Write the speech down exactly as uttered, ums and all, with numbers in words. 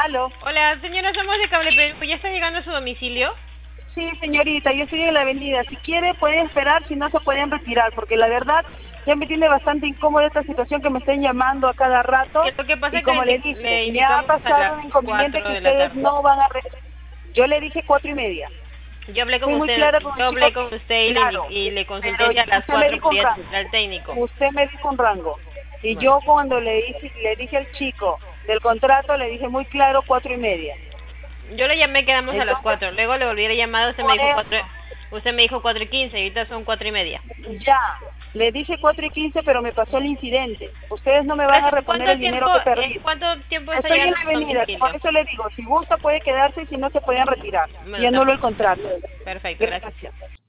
Aló. Hola, señora, somos de Cable Perú. ¿Ya está llegando a su domicilio? Sí, señorita, yo estoy en la avenida. Si quiere, puede esperar, si no se pueden retirar, porque la verdad ya me tiene bastante incómoda esta situación que me estén llamando a cada rato. Que lo que pasa Y es que como le, le indi- dije, le me ha indicamos a pasado las un inconveniente cuatro que de la ustedes tarde. no van a... Re... Yo le dije cuatro y media. Yo hablé con Fui muy usted, clara con yo el chico hablé con que... usted y le, Claro, indi- y le consulté pero si a las usted me cuatro dijo un podía rango. visitar al técnico. Usted me dijo un rango. Y Bueno, yo cuando le dije, le dije al chico del contrato, le dije muy claro cuatro y media. yo le llamé, quedamos a las Entonces, cuatro. Luego le volví a llamar, usted me por dijo cuatro, eso... usted me dijo cuatro y quince, y ahorita son cuatro y media. Ya, le dije cuatro y quince, pero me pasó el incidente. Ustedes no me Por van eso, a ¿en reponer cuánto el dinero tiempo, que en perdí. cuánto tiempo está Estoy en llegando la a su avenida, por domicilio? eso le digo, si gusta puede quedarse y si no se pueden retirar. Bueno, Y está anulo el contrato. perfecto, gracias. Gracias.